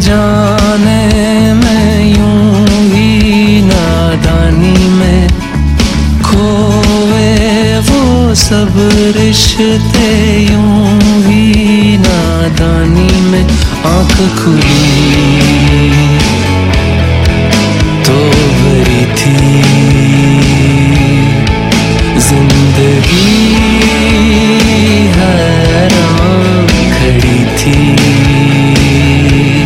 जाने मैं यूं ही नादानी में खोए वो सब रिश्ते, यूं ही नादानी में आँख खुली